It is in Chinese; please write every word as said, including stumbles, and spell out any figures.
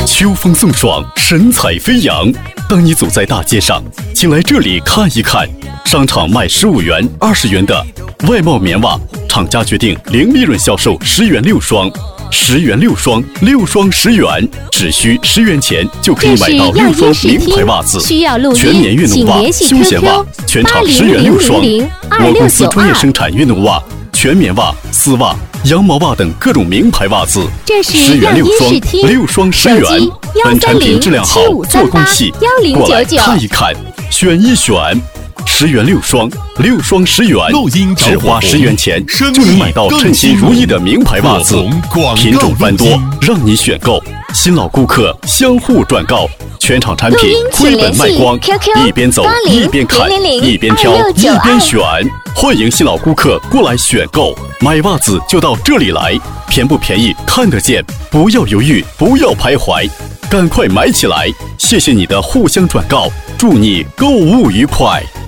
秋风送爽，神采飞扬。当你走在大街上，请来这里看一看。商场卖十五元、二十元的外贸棉袜，厂家决定零利润销售十元六双，十元六双，六双十元，只需十元钱就可以买到六双名牌袜子。全棉运动袜、休闲袜，全场十元六双。我公司专业生产运动袜、全棉袜、丝袜、羊毛袜等各种名牌袜子，十元六双，六双十元。本产品质量好，做工细，过来看一看，选一选。十元六双，六双十元，只花十元钱就能买到称心如意的名牌袜子，品种繁多，让你选购。新老顾客相互转告，全场产品亏本卖光，一边走一边看，一边挑一边选。欢迎新老顾客过来选购，买袜子就到这里来，便不便宜看得见，不要犹豫，不要徘徊，赶快买起来！谢谢你的互相转告，祝你购物愉快。